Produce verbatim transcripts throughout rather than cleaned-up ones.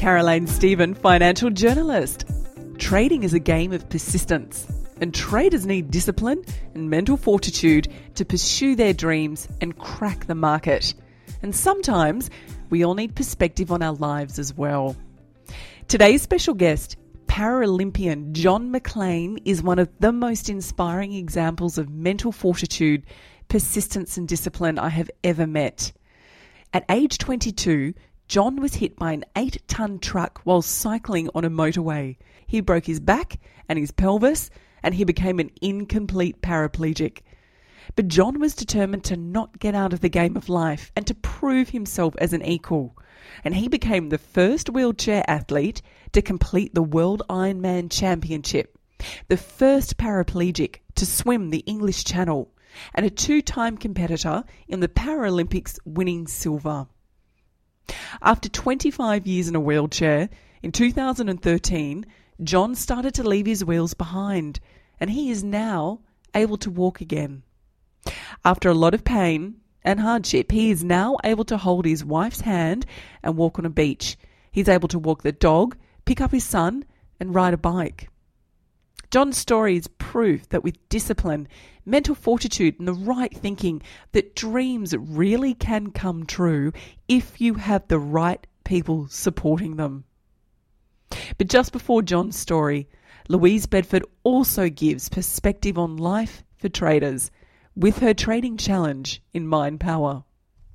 Caroline Stephen, financial journalist. Trading is a game of persistence, and traders need discipline and mental fortitude to pursue their dreams and crack the market. And sometimes we all need perspective on our lives as well. Today's special guest, Paralympian John McLean, is one of the most inspiring examples of mental fortitude, persistence and discipline I have ever met. At age twenty-two, John was hit by an eight-ton truck while cycling on a motorway. He broke his back and his pelvis, and he became an incomplete paraplegic. But John was determined to not get out of the game of life and to prove himself as an equal. And he became the first wheelchair athlete to complete the World Ironman Championship, the first paraplegic to swim the English Channel, and a two-time competitor in the Paralympics, winning silver. After twenty-five years in a wheelchair, in two thousand thirteen, John started to leave his wheels behind, and he is now able to walk again. After a lot of pain and hardship, he is now able to hold his wife's hand and walk on a beach. He's able to walk the dog, pick up his son, and ride a bike. John's story is proof that with discipline, mental fortitude, and the right thinking, that dreams really can come true if you have the right people supporting them. But just before John's story, Louise Bedford also gives perspective on life for traders with her trading challenge in Mind Power.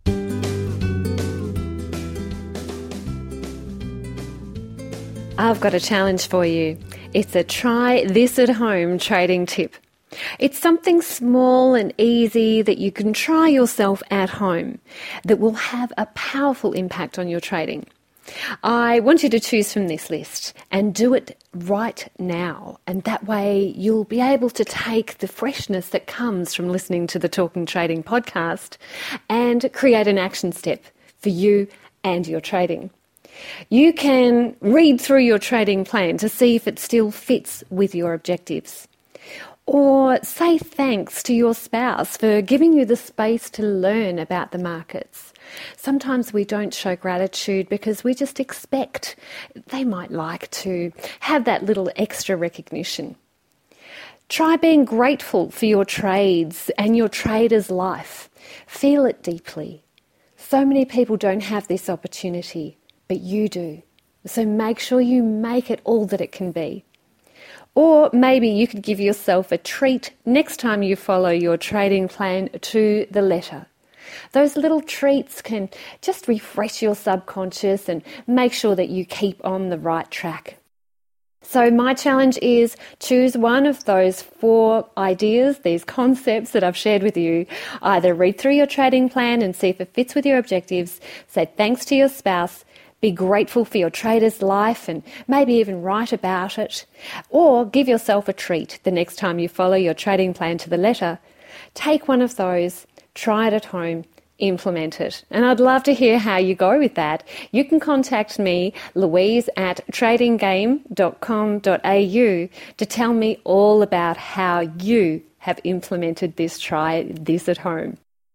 I've got a challenge for you. It's a try this at home trading tip. It's something small and easy that you can try yourself at home that will have a powerful impact on your trading. I want you to choose from this list and do it right now. And that way you'll be able to take the freshness that comes from listening to the Talking Trading podcast and create an action step for you and your trading. You can read through your trading plan to see if it still fits with your objectives. Or say thanks to your spouse for giving you the space to learn about the markets. Sometimes we don't show gratitude because we just expect they might like to have that little extra recognition. Try being grateful for your trades and your trader's life. Feel it deeply. So many people don't have this opportunity, but you do. So make sure you make it all that it can be. Or maybe you could give yourself a treat next time you follow your trading plan to the letter. Those little treats can just refresh your subconscious and make sure that you keep on the right track. So my challenge is choose one of those four ideas, these concepts that I've shared with you. Either read through your trading plan and see if it fits with your objectives, say thanks to your spouse, be grateful for your trader's life and maybe even write about it, or give yourself a treat the next time you follow your trading plan to the letter. Take one of those, try it at home, implement it. And I'd love to hear how you go with that. You can contact me, Louise, at trading game dot com dot a u to tell me all about how you have implemented this try this at home.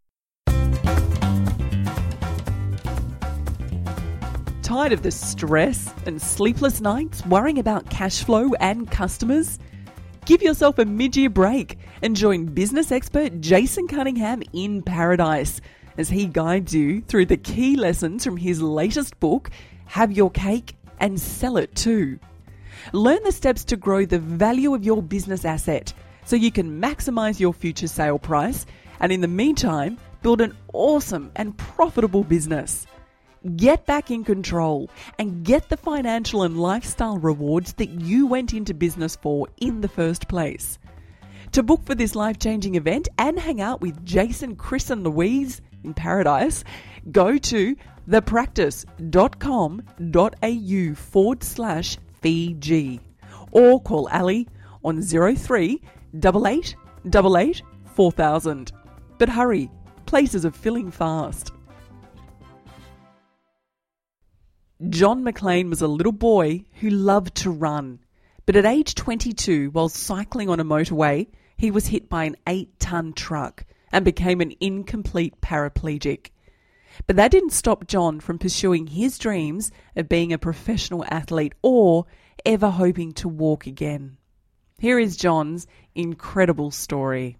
Tired of the stress and sleepless nights worrying about cash flow and customers? Give yourself a mid-year break and join business expert Jason Cunningham in paradise as he guides you through the key lessons from his latest book, Have Your Cake and Sell It Too. Learn the steps to grow the value of your business asset so you can maximize your future sale price and in the meantime, build an awesome and profitable business. Get back in control and get the financial and lifestyle rewards that you went into business for in the first place. To book for this life-changing event and hang out with Jason, Chris and Louise in paradise, go to thepractice.com.au forward slash Fiji or call Ali on zero three eight eight eight eight four thousand. But hurry, places are filling fast. John McLean was a little boy who loved to run, but at age twenty-two, while cycling on a motorway, he was hit by an eight-ton truck and became an incomplete paraplegic. But that didn't stop John from pursuing his dreams of being a professional athlete or ever hoping to walk again. Here is John's incredible story.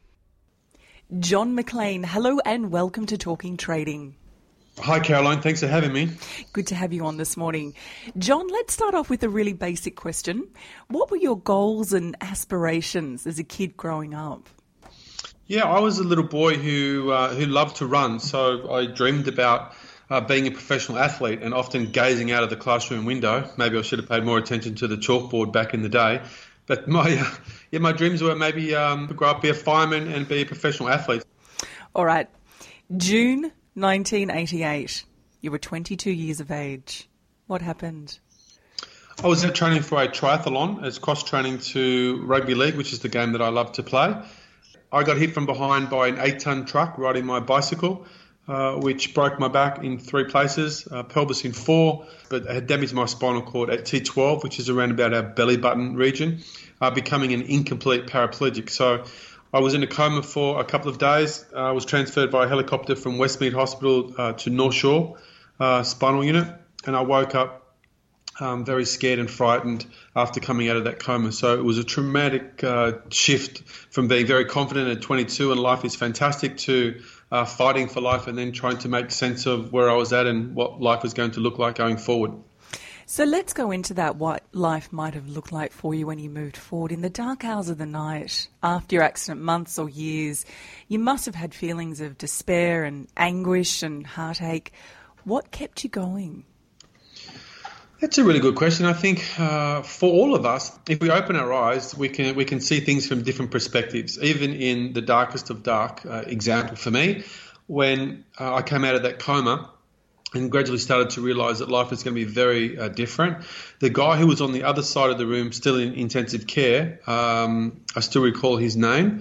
John McLean, hello and welcome to Talking Trading. Hi Caroline, thanks for having me. Good to have you on this morning. John, let's start off with a really basic question. What were your goals and aspirations as a kid growing up? Yeah, I was a little boy who uh, who loved to run, so I dreamed about uh, being a professional athlete and often gazing out of the classroom window. Maybe I should have paid more attention to the chalkboard back in the day. But my uh, yeah, my dreams were maybe um, to grow up, be a fireman and be a professional athlete. All right. June nineteen eighty-eight. You were twenty-two years of age. What happened? I was out training for a triathlon as cross-training to rugby league, which is the game that I love to play. I got hit from behind by an eight-ton truck riding my bicycle, uh, which broke my back in three places, uh, pelvis in four, but had damaged my spinal cord at T twelve, which is around about our belly button region, uh, becoming an incomplete paraplegic. So I was in a coma for a couple of days. I uh, was transferred by helicopter from Westmead Hospital uh, to North Shore uh, Spinal Unit, and I woke up Um, very scared and frightened after coming out of that coma. So it was a traumatic uh, shift from being very confident at twenty-two and life is fantastic to uh, fighting for life and then trying to make sense of where I was at and what life was going to look like going forward. So let's go into that, what life might have looked like for you when you moved forward. In the dark hours of the night, after your accident, months or years, you must have had feelings of despair and anguish and heartache. What kept you going? That's a really good question. I think uh, for all of us, if we open our eyes, we can we can see things from different perspectives. Even in the darkest of dark, uh, example for me, when uh, I came out of that coma and gradually started to realise that life is going to be very uh, different. The guy who was on the other side of the room, still in intensive care, um, I still recall his name.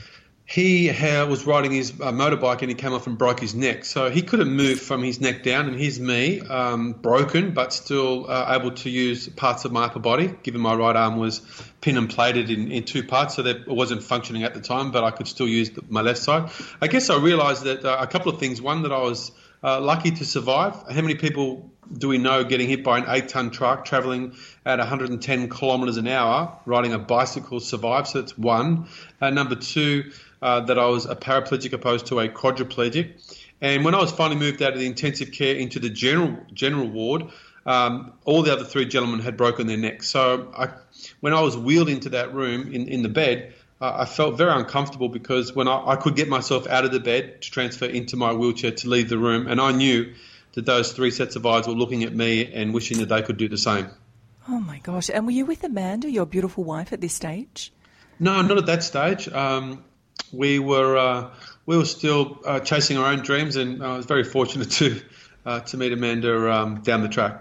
He uh, was riding his uh, motorbike and he came off and broke his neck. So he couldn't move from his neck down, and here's me, um, broken, but still uh, able to use parts of my upper body, given my right arm was pin and plated in, in two parts, so that it wasn't functioning at the time, but I could still use the, my left side. I guess I realised that uh, a couple of things. One, that I was uh, lucky to survive. How many people do we know getting hit by an eight-ton truck, travelling at one hundred ten kilometres an hour, riding a bicycle, survive? So that's one. Uh, number two, Uh, that I was a paraplegic opposed to a quadriplegic. And when I was finally moved out of the intensive care into the general general ward, um, all the other three gentlemen had broken their necks. So I, when I was wheeled into that room in, in the bed, uh, I felt very uncomfortable because when I, I could get myself out of the bed to transfer into my wheelchair to leave the room, and I knew that those three sets of eyes were looking at me and wishing that they could do the same. Oh my gosh. And were you with Amanda, your beautiful wife, at this stage? No, not at that stage. Um, We were uh, we were still uh, chasing our own dreams, and I was very fortunate to uh, to meet Amanda um, down the track.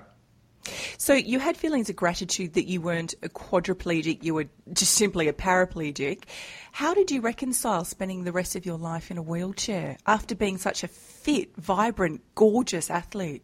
So you had feelings of gratitude that you weren't a quadriplegic, you were just simply a paraplegic. How did you reconcile spending the rest of your life in a wheelchair after being such a fit, vibrant, gorgeous athlete?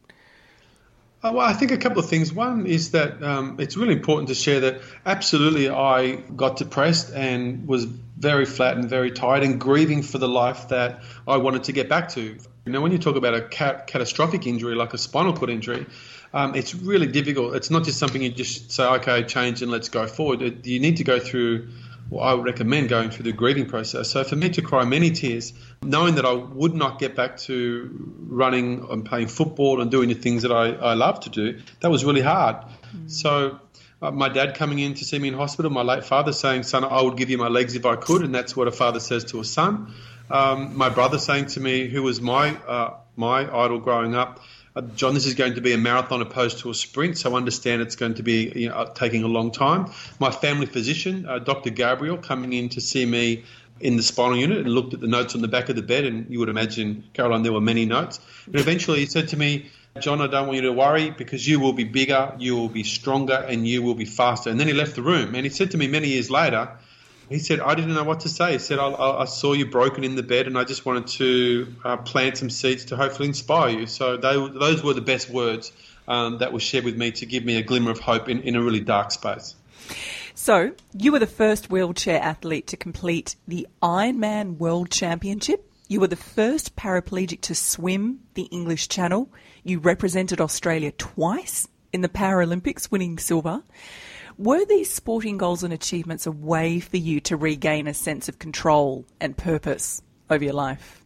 Uh, well, I think a couple of things. One is that um, it's really important to share that absolutely I got depressed and was very flat and very tired and grieving for the life that I wanted to get back to. You know, when you talk about a cat- catastrophic injury like a spinal cord injury, um, it's really difficult. It's not just something you just say, okay, change and let's go forward. It, you need to go through, well, I would recommend going through the grieving process. So for me to cry many tears, knowing that I would not get back to running and playing football and doing the things that I, I love to do, that was really hard. Mm. So uh, my dad coming in to see me in hospital, my late father saying, son, I would give you my legs if I could, and that's what a father says to a son. Um, my brother saying to me, who was my uh, my idol growing up, uh, John, this is going to be a marathon opposed to a sprint, so understand it's going to be you know, taking a long time. My family physician, uh, Doctor Gabriel, coming in to see me in the spinal unit and looked at the notes on the back of the bed, and you would imagine, Caroline, there were many notes. But eventually he said to me, John, I don't want you to worry because you will be bigger, you will be stronger, and you will be faster. And then he left the room, and he said to me many years later, he said, I didn't know what to say. He said, I, I, I saw you broken in the bed, and I just wanted to uh, plant some seeds to hopefully inspire you. So they, those were the best words um, that were shared with me to give me a glimmer of hope in, in a really dark space. So you were the first wheelchair athlete to complete the Ironman World Championship You were the first paraplegic to swim the English Channel. You represented Australia twice in the Paralympics, winning silver. Were these sporting goals and achievements a way for you to regain a sense of control and purpose over your life?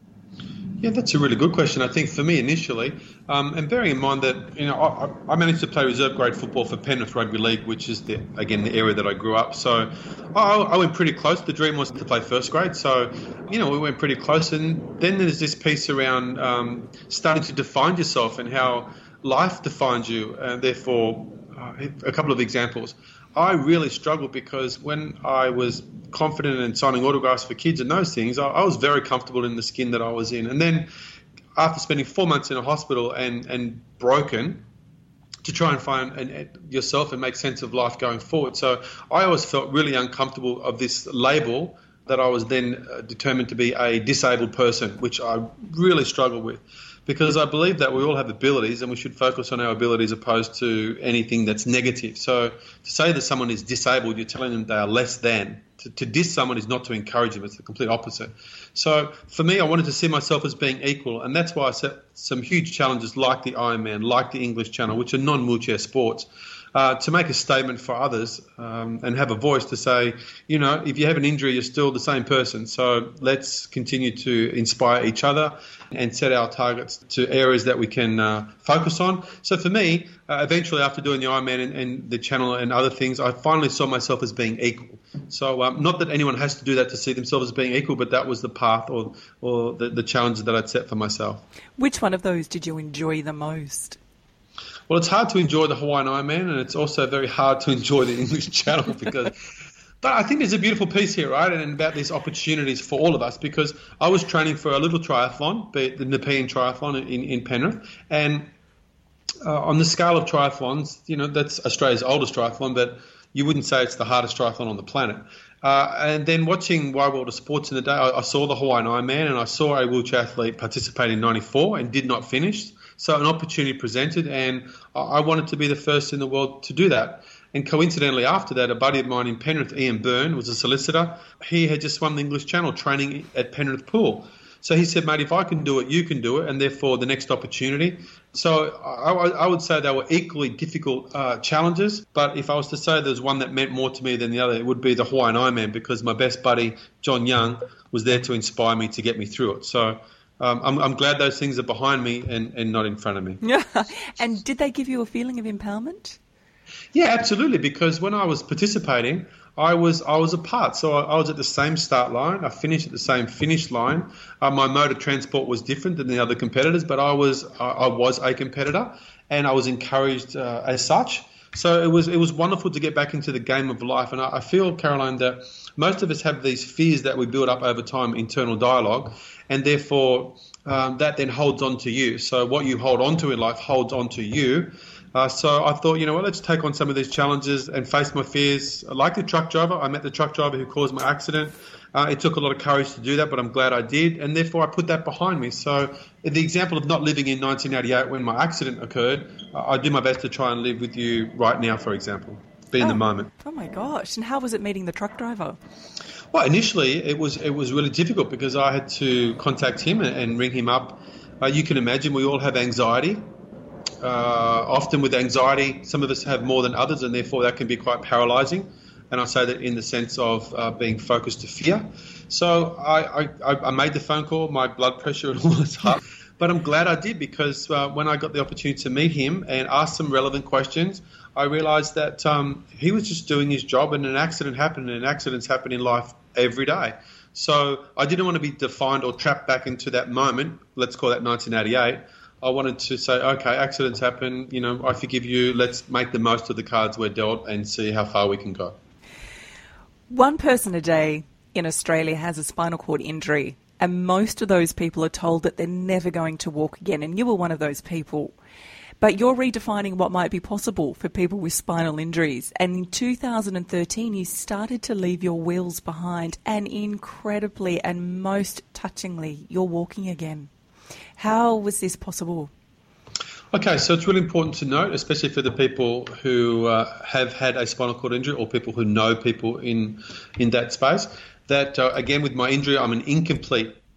Yeah, that's a really good question. I think for me initially, um, and bearing in mind that, you know, I, I managed to play reserve grade football for Penrith Rugby League, which is, the, again, the area that I grew up. So I, I went pretty close. The dream was to play first grade. So, you know, we went pretty close. And then there's this piece around um, starting to define yourself and how life defines you. And therefore, uh, a couple of examples. I really struggled because when I was confident in signing autographs for kids and those things, I, I was very comfortable in the skin that I was in. And then after spending four months in a hospital and, and broken, to try and find an, an, yourself and make sense of life going forward. So I always felt really uncomfortable of this label that I was then uh, determined to be a disabled person, which I really struggled with. Because I believe that we all have abilities and we should focus on our abilities opposed to anything that's negative. So to say that someone is disabled, you're telling them they are less than. To, to diss someone is not to encourage them. It's the complete opposite. So for me, I wanted to see myself as being equal, and that's why I set some huge challenges like the Ironman, like the English Channel, which are non-wheelchair sports, uh, to make a statement for others um, and have a voice to say, you know, if you have an injury, you're still the same person. So let's continue to inspire each other and set our targets to areas that we can uh, focus on. So for me, uh, eventually after doing the Ironman and, and the channel and other things, I finally saw myself as being equal. So um, not that anyone has to do that to see themselves as being equal, but that was the path or, or the, the challenges that I'd set for myself. Which one of those did you enjoy the most? Well, it's hard to enjoy the Hawaiian Ironman, and it's also very hard to enjoy the English Channel because... But I think there's a beautiful piece here, right, and about these opportunities for all of us, because I was training for a little triathlon, be it the Nepean Triathlon in, in Penrith, and uh, on the scale of triathlons, you know, that's Australia's oldest triathlon, but you wouldn't say it's the hardest triathlon on the planet. Uh, and then watching Wide World of Sports in the day, I, I saw the Hawaiian Ironman, and I saw a wheelchair athlete participate in ninety-four and did not finish. So an opportunity presented, and I, I wanted to be the first in the world to do that. And coincidentally, after that, a buddy of mine in Penrith, Ian Byrne, was a solicitor. He had just won the English Channel training at Penrith Pool. So he said, mate, if I can do it, you can do it, and therefore the next opportunity. So I, I would say they were equally difficult uh, challenges, but if I was to say there's one that meant more to me than the other, it would be the Hawaiian Ironman, because my best buddy, John Young, was there to inspire me to get me through it. So um, I'm, I'm glad those things are behind me and, and not in front of me. Yeah. And did they give you a feeling of empowerment? Yeah, absolutely, because when I was participating, I was I was apart. So I, I was at the same start line. I finished at the same finish line. Uh, my mode of transport was different than the other competitors, but I was I, I was a competitor, and I was encouraged uh, as such. So it was it was wonderful to get back into the game of life. And I, I feel, Caroline, that most of us have these fears that we build up over time, internal dialogue, and therefore um, that then holds on to you. So what you hold on to in life holds on to you. Uh, so I thought, you know what, let's take on some of these challenges and face my fears. Like the truck driver, I met the truck driver who caused my accident. Uh, it took a lot of courage to do that, but I'm glad I did, and therefore I put that behind me. So the example of not living in nineteen eighty-eight when my accident occurred, uh, I do my best to try and live with you right now, for example, be in oh, the moment. Oh my gosh, and how was it meeting the truck driver? Well, initially it was it was really difficult because I had to contact him and, and ring him up. Uh, you can imagine we all have anxiety. Uh, often with anxiety, some of us have more than others, and therefore that can be quite paralysing. And I say that in the sense of uh, being focused to fear. So I, I, I made the phone call, my blood pressure and all was up. But I'm glad I did, because uh, when I got the opportunity to meet him and ask some relevant questions, I realised that um, he was just doing his job, and an accident happened, and accidents happen in life every day. So I didn't want to be defined or trapped back into that moment, let's call that nineteen eighty-eight. I wanted to say, okay, accidents happen, you know, I forgive you, let's make the most of the cards we're dealt and see how far we can go. One person a day in Australia has a spinal cord injury, and most of those people are told that they're never going to walk again, and you were one of those people. But you're redefining what might be possible for people with spinal injuries, and in two thousand thirteen you started to leave your wheels behind, and incredibly and most touchingly, you're walking again. How was this possible? Okay, so it's really important to note, especially for the people who uh, have had a spinal cord injury or people who know people in in that space, that, uh, again, with my injury, I'm an incomplete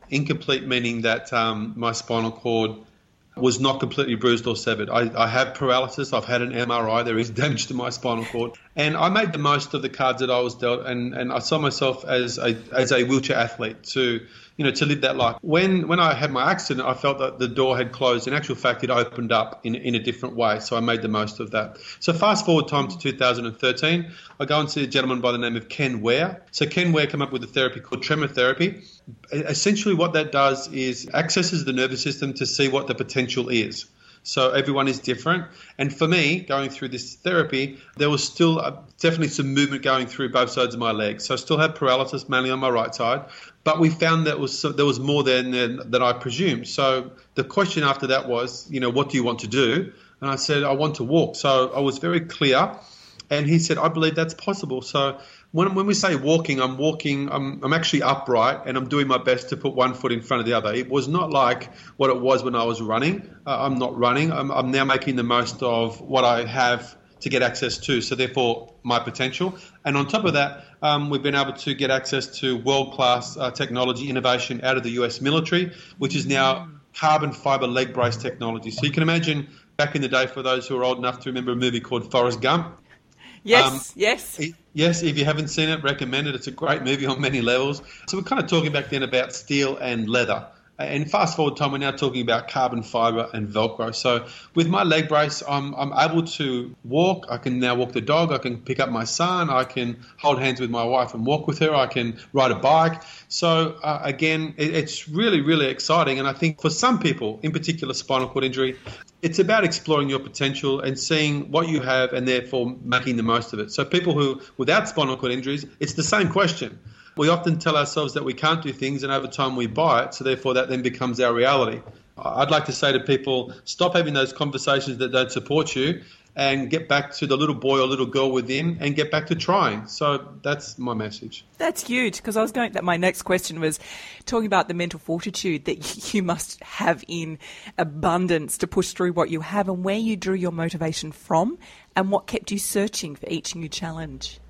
Incomplete meaning that um, my spinal cord was not completely bruised or severed. I, I have paralysis. I've had an M R I. There is damage to my spinal cord. And I made the most of the cards that I was dealt, and, and I saw myself as a as a wheelchair athlete to, you know, to live that life. When when I had my accident, I felt that the door had closed. In actual fact, it opened up in, in a different way, so I made the most of that. So fast forward time to two thousand thirteen, I go and see a gentleman by the name of Ken Ware. So Ken Ware came up with a therapy called tremor therapy. Essentially what that does is accesses the nervous system to see what the potential is. So everyone is different. And for me, going through this therapy, there was still a, definitely some movement going through both sides of my legs. So I still had paralysis, mainly on my right side. But we found that was there was more than, than, than I presumed. So the question after that was, you know, what do you want to do? And I said, I want to walk. So I was very clear. And he said, I believe that's possible. So when when we say walking, I'm walking, I'm, I'm actually upright and I'm doing my best to put one foot in front of the other. It was not like what it was when I was running. Uh, I'm not running. I'm, I'm now making the most of what I have to get access to, so therefore my potential. And on top of that, um, we've been able to get access to world-class uh, technology innovation out of the U S military, which is now carbon fiber leg brace technology. So you can imagine back in the day, for those who are old enough to remember a movie called Forrest Gump. Yes, um, yes. Yes, if you haven't seen it, recommend it. It's a great movie on many levels. So we're kind of talking back then about steel and leather. And fast forward time, we're now talking about carbon fiber and Velcro. So with my leg brace, I'm, I'm able to walk. I can now walk the dog. I can pick up my son. I can hold hands with my wife and walk with her. I can ride a bike. So uh, again, it, it's really, really exciting. And I think for some people, in particular spinal cord injury, it's about exploring your potential and seeing what you have and therefore making the most of it. So people who, without spinal cord injuries, it's the same question. We often tell ourselves that we can't do things, and over time we buy it, so therefore that then becomes our reality. I'd like to say to people, stop having those conversations that don't support you and get back to the little boy or little girl within and get back to trying. So that's my message. That's huge, because I was going that my next question was talking about the mental fortitude that you must have in abundance to push through what you have, and where you drew your motivation from and what kept you searching for each new challenge.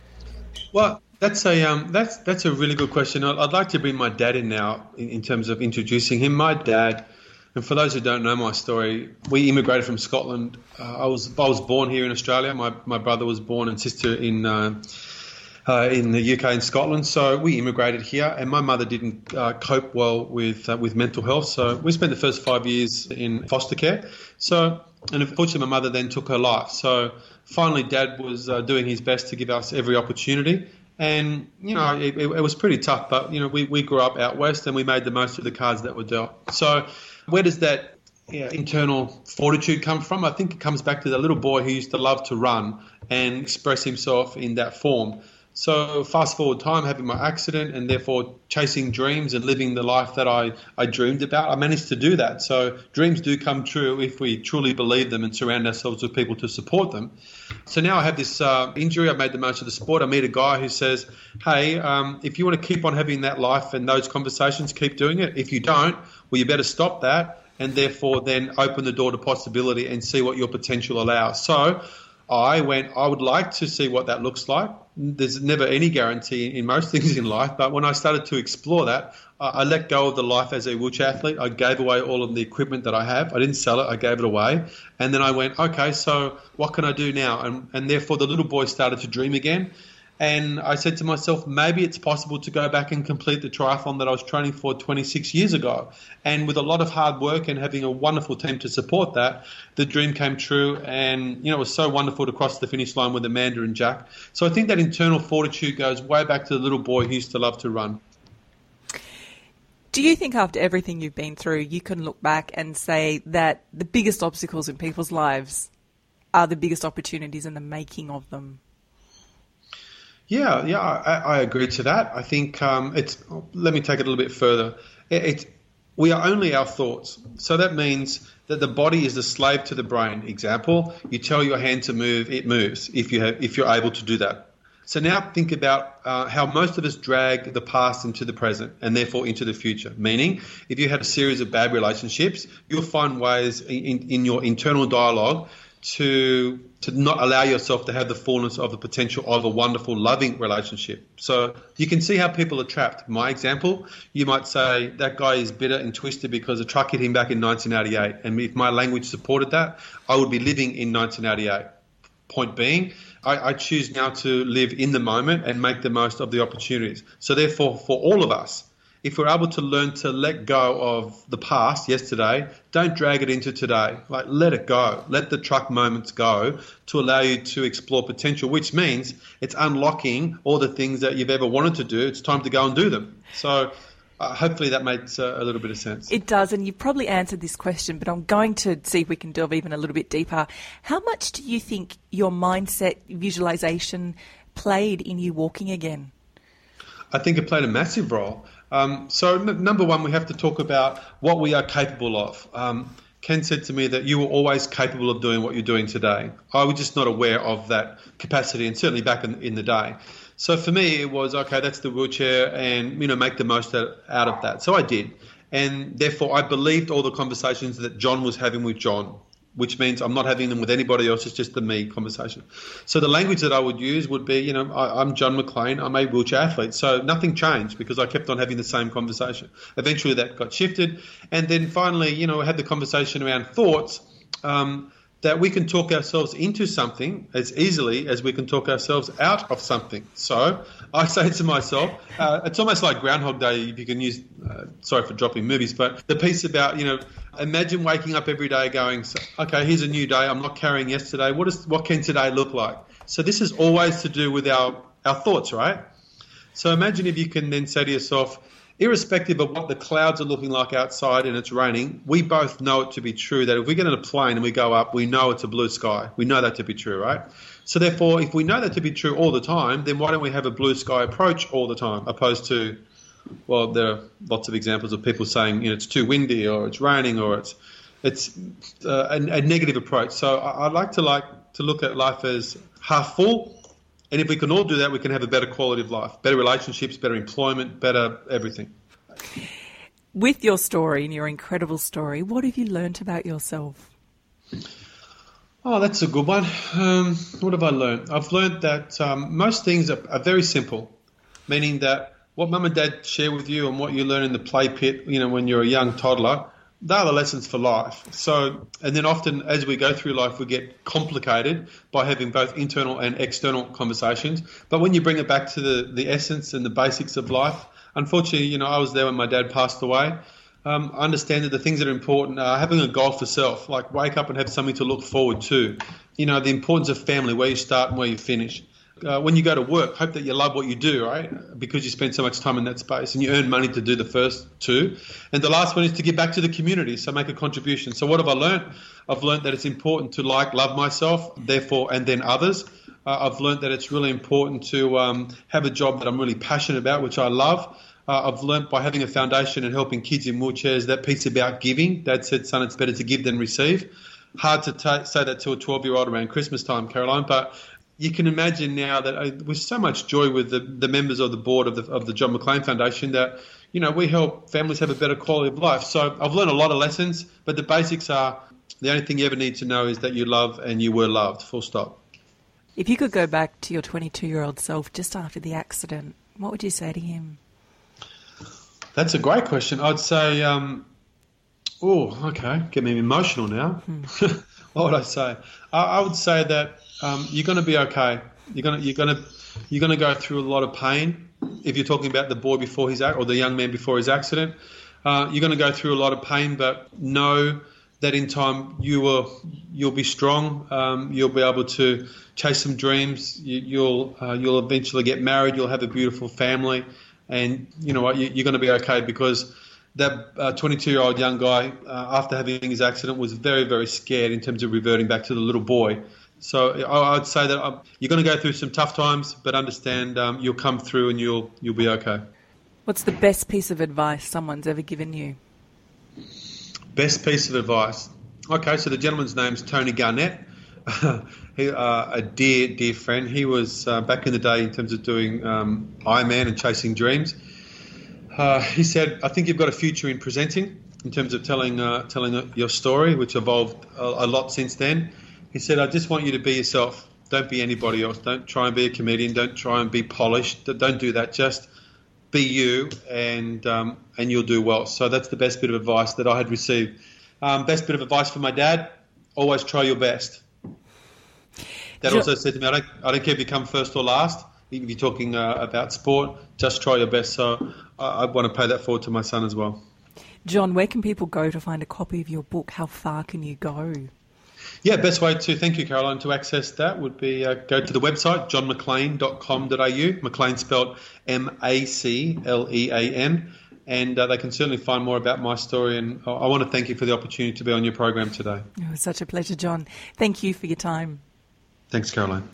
Well, That's a um, that's that's a really good question. I'd, I'd like to bring my dad in now in, in terms of introducing him. My dad, and for those who don't know my story, we immigrated from Scotland. Uh, I was I was born here in Australia. My my brother was born and sister in uh, uh, in the U K and Scotland. So we immigrated here, and my mother didn't uh, cope well with uh, with mental health. So we spent the first five years in foster care. So and unfortunately, my mother then took her life. So finally, Dad was uh, doing his best to give us every opportunity. And, you know, it, it was pretty tough, but, you know, we, we grew up out west and we made the most of the cards that were dealt. So where does that you know, internal fortitude come from? I think it comes back to the little boy who used to love to run and express himself in that form. So fast forward time, having my accident and therefore chasing dreams and living the life that I, I dreamed about, I managed to do that. So dreams do come true if we truly believe them and surround ourselves with people to support them. So now I have this uh, injury. I've made the most of the sport. I meet a guy who says, hey, um, if you want to keep on having that life and those conversations, keep doing it. If you don't, well, you better stop that and therefore then open the door to possibility and see what your potential allows. So I went, I would like to see what that looks like. There's never any guarantee in most things in life, but when I started to explore that, I let go of the life as a wheelchair athlete. I gave away all of the equipment that I have. I didn't sell it. I gave it away. And then I went, okay, so what can I do now? And, and therefore the little boy started to dream again. And I said to myself, maybe it's possible to go back and complete the triathlon that I was training for twenty-six years ago. And with a lot of hard work and having a wonderful team to support that, the dream came true. And, you know, it was so wonderful to cross the finish line with Amanda and Jack. So I think that internal fortitude goes way back to the little boy who used to love to run. Do you think after everything you've been through, you can look back and say that the biggest obstacles in people's lives are the biggest opportunities in the making of them? Yeah, yeah, I, I agree to that. I think um, it's. Let me take it a little bit further. It, it, we are only our thoughts. So that means that the body is the slave to the brain. Example: you tell your hand to move, it moves. If you have, if you're able to do that. So now think about uh, how most of us drag the past into the present and therefore into the future. Meaning, if you had a series of bad relationships, you'll find ways in, in your internal dialogue to to not allow yourself to have the fullness of the potential of a wonderful, loving relationship. So you can see how people are trapped. My example, you might say that guy is bitter and twisted because a truck hit him back in nineteen eighty-eight. And if my language supported that, I would be living in nineteen eighty-eight. Point being, I, I choose now to live in the moment and make the most of the opportunities. So therefore, for all of us, if we're able to learn to let go of the past, yesterday, don't drag it into today. Like, let it go. Let the truck moments go to allow you to explore potential, which means it's unlocking all the things that you've ever wanted to do. It's time to go and do them. So uh, hopefully that makes uh, a little bit of sense. It does, and you've probably answered this question, but I'm going to see if we can delve even a little bit deeper. How much do you think your mindset visualization played in you walking again? I think it played a massive role. Um, so n- number one, we have to talk about what we are capable of. Um, Ken said to me that you were always capable of doing what you're doing today. I was just not aware of that capacity, and certainly back in, in the day. So for me, it was, okay, that's the wheelchair, and, you know, make the most out of that. So I did. And therefore, I believed all the conversations that John was having with John, which means I'm not having them with anybody else. It's just the me conversation. So the language that I would use would be, you know, I, I'm John McLean. I'm a wheelchair athlete. So nothing changed because I kept on having the same conversation. Eventually that got shifted. And then finally, you know, I had the conversation around thoughts, um, that we can talk ourselves into something as easily as we can talk ourselves out of something. So I say to myself, uh, it's almost like Groundhog Day, if you can use, uh, sorry for dropping movies, but the piece about, you know, imagine waking up every day going, okay, here's a new day. I'm not carrying yesterday. What is, what can today look like? So this is always to do with our, our thoughts, right? So imagine if you can then say to yourself, irrespective of what the clouds are looking like outside and it's raining, we both know it to be true that if we get on a plane and we go up, we know it's a blue sky. We know that to be true, right? So therefore, if we know that to be true all the time, then why don't we have a blue sky approach all the time, opposed to, well, there are lots of examples of people saying, you know, it's too windy or it's raining or it's it's uh, a, a negative approach. So I, I like to like to look at life as half full. And if we can all do that, we can have a better quality of life, better relationships, better employment, better everything. With your story and your incredible story, what have you learnt about yourself? Oh, that's a good one. Um, what have I learned? I've learned that um, most things are, are very simple, meaning that what mum and dad share with you and what you learn in the play pit, you know, when you're a young toddler, they're the lessons for life. So, and then often as we go through life, we get complicated by having both internal and external conversations. But when you bring it back to the, the essence and the basics of life, unfortunately, you know, I was there when my dad passed away. Um, I understand that the things that are important are having a goal for self, like wake up and have something to look forward to. You know, the importance of family, where you start and where you finish. Uh, when you go to work, hope that you love what you do, right? Because you spend so much time in that space and you earn money to do the first two. And the last one is to give back to the community, so make a contribution. So what have I learned? I've learned that it's important to like, love myself, therefore, and then others. Uh, I've learned that it's really important to um, have a job that I'm really passionate about, which I love. Uh, I've learned by having a foundation and helping kids in wheelchairs, that piece about giving. Dad said, son, it's better to give than receive. Hard to t- say that to a twelve-year-old around Christmas time, Caroline, but you can imagine now that I, with so much joy with the, the members of the board of the, of the John McLean Foundation that, you know, we help families have a better quality of life. So I've learned a lot of lessons, but the basics are the only thing you ever need to know is that you love and you were loved, full stop. If you could go back to your twenty-two-year-old self just after the accident, what would you say to him? That's a great question. I'd say, um, oh, okay, get me emotional now. Hmm. What would I say? I, I would say that um, you're going to be okay. You're going to you're going to you're going to go through a lot of pain. If you're talking about the boy before his or the young man before his accident, uh, you're going to go through a lot of pain. But know that in time you will you'll be strong. Um, you'll be able to chase some dreams. You, you'll uh, you'll eventually get married. You'll have a beautiful family, and you know what? You, you're going to be okay because that uh, twenty-two-year-old young guy, uh, after having his accident, was very, very scared in terms of reverting back to the little boy. So I, I'd say that um, you're going to go through some tough times, but understand um, you'll come through and you'll you'll be okay. What's the best piece of advice someone's ever given you? Best piece of advice. Okay, so the gentleman's name's Tony Garnett. he, uh, a dear, dear friend. He was uh, back in the day in terms of doing um, Ironman and chasing dreams. Uh, he said, I think you've got a future in presenting in terms of telling uh, telling your story, which evolved a, a lot since then. He said, I just want you to be yourself. Don't be anybody else. Don't try and be a comedian. Don't try and be polished. Don't do that. Just be you, and um, and you'll do well. So that's the best bit of advice that I had received. Um, best bit of advice from my dad, always try your best. Dad Jo- also said to me, I don't, I don't care if you come first or last. If you're talking uh, about sport, just try your best. So I, I want to pay that forward to my son as well. John, where can people go to find a copy of your book? How far can you go? Yeah, best way to, thank you, Caroline, to access that would be uh, go to the website, john maclean dot com dot a u. Maclean spelled M A C L E A N. And uh, they can certainly find more about my story. And I, I want to thank you for the opportunity to be on your program today. It was such a pleasure, John. Thank you for your time. Thanks, Caroline.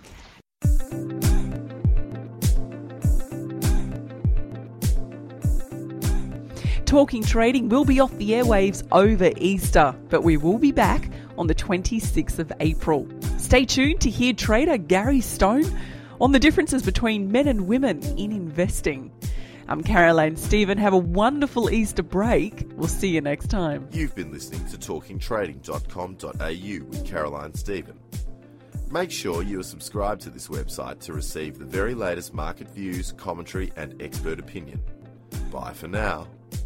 Talking Trading will be off the airwaves over Easter, but we will be back on the twenty-sixth of April. Stay tuned to hear trader Gary Stone on the differences between men and women in investing. I'm Caroline Stephen. Have a wonderful Easter break. We'll see you next time. You've been listening to talking trading dot com dot a u with Caroline Stephen. Make sure you are subscribed to this website to receive the very latest market views, commentary and expert opinion. Bye for now.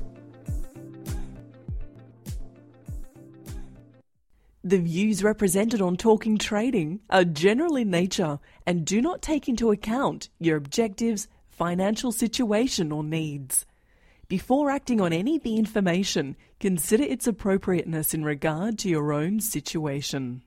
The views represented on Talking Trading are general in nature and do not take into account your objectives, financial situation or needs. Before acting on any of the information, consider its appropriateness in regard to your own situation.